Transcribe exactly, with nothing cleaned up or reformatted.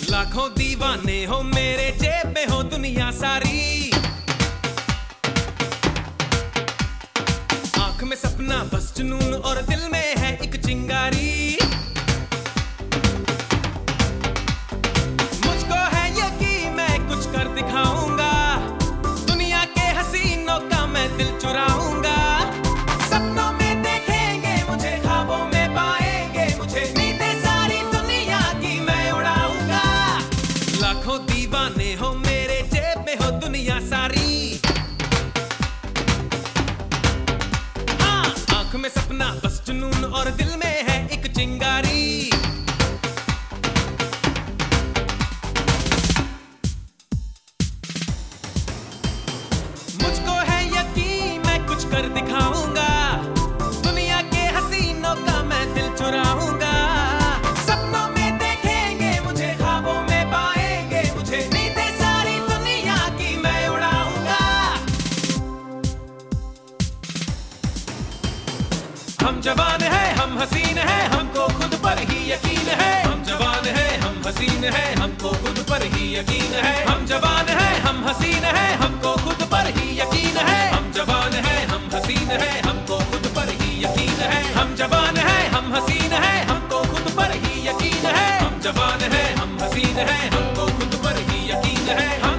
लाखों दीवाने हो मेरे, जेब में हो दुनिया सारी। आंख में सपना बस जुनून और दिल में है एक चिंगारी। मुझको है यकीन मैं कुछ कर दिखाऊंगा, दुनिया के हसीनों का मैं दिल चुराऊंगा। सपनों में देखेंगे मुझे, ख्वाबों में पाएंगे मुझे, नींदें सारी दुनिया की मैं उड़ाऊंगा। लाखों दीवाने हो मेरे, जेब में हो दुनिया सारी। हाँ, आंख में सपना बस जुनून और दिल में है एक चिंगारी। मुझको है यकीन मैं कुछ कर दिखाऊंगा, दुनिया के हसीनों का मैं दिल चुराऊंगा। सपनों में देखेंगे मुझे, ख्वाबों में पाएंगे मुझे, नींदें सारी दुनिया की मैं उड़ाऊंगा। हम जवान हैं, हम हसीन हैं, हमको खुद पर ही यकीन है। हम जवान हैं, हम हसीन हैं, हमको खुद पर ही यकीन है। हम जवान हैं, हम हसीन हैं, हमको खुद पर ही यकीन है। हम जवान हैं, हम हसीन हैं, हमको खुद पर ही यकीन है। हम जवान हैं, हम हसीन हैं, हमको खुद पर ही यकीन है। हम जवान हैं, हम हसीन हैं, हमको खुद पर ही यकीन है।